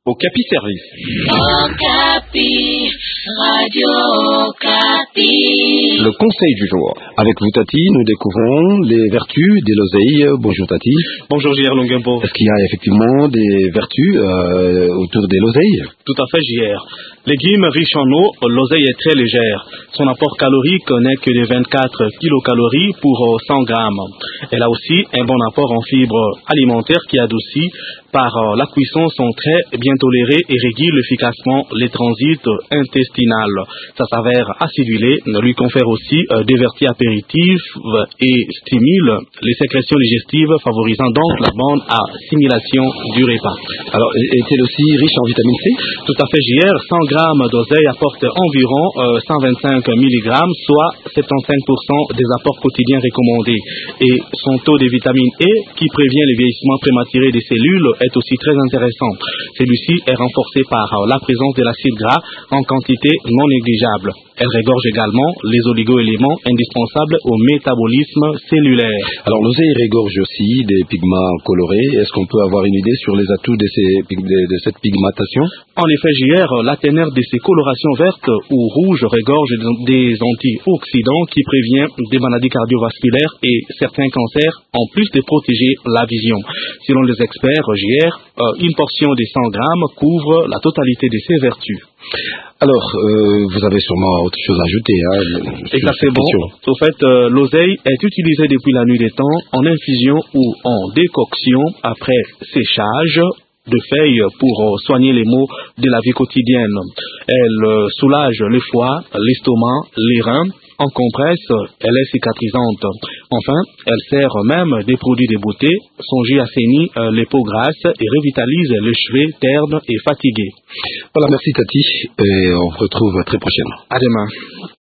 Okapi Service. Okapi, Radio Okapi. Le conseil du jour. Avec vous, Tati, nous découvrons les vertus de l'oseille. Bonjour, Tati. Bonjour, JR Longuempo. Est-ce qu'il y a effectivement des vertus autour de l'oseille? Tout à fait, JR. Légumes riches en eau, l'oseille est très légère. Son apport calorique n'est que de 24 kilocalories pour 100 grammes. Elle a aussi un bon apport en fibres alimentaires qui adoucit par la cuisson sont très bien tolérés et régulent efficacement les transits intestinaux. Sa saveur acidulée lui confère aussi des vertus apéritives et stimule les sécrétions digestives, favorisant donc la bonne assimilation du repas. Alors, est-elle aussi riche en vitamine C? Tout à fait, JR. 100 grammes d'oseille apporte environ 125 mg, soit 75% des apports quotidiens recommandés. Et son taux de vitamine E, qui prévient le vieillissement prématuré des cellules, est aussi très intéressant. Celui-ci est renforcé par la présence de l'acide gras en quantité non négligeable. Elle regorge également les oligo-éléments indispensables au métabolisme cellulaire. Alors, l'oseille regorge aussi des pigments colorés. Est-ce qu'on peut avoir une idée sur les atouts de cette pigmentation? En effet, JR, la teneur de ces colorations vertes ou rouges regorge des antioxydants qui préviennent des maladies cardiovasculaires et certains cancers, en plus de protéger la vision. Selon les experts, JR, une portion de 100 grammes couvre la totalité de ces vertus. Alors, vous avez sûrement autre chose à ajouter. Exactement. Au fait, l'oseille est utilisée depuis la nuit des temps en infusion ou en décoction après séchage de feuilles pour soigner les maux de la vie quotidienne. Elle soulage le foie, l'estomac, les reins. En compresse, elle est cicatrisante. Enfin, elle sert même des produits de beauté. Son jus assainit les peaux grasses et revitalise les cheveux ternes et fatigués. Voilà, merci Tati. Et on se retrouve très prochainement. À demain.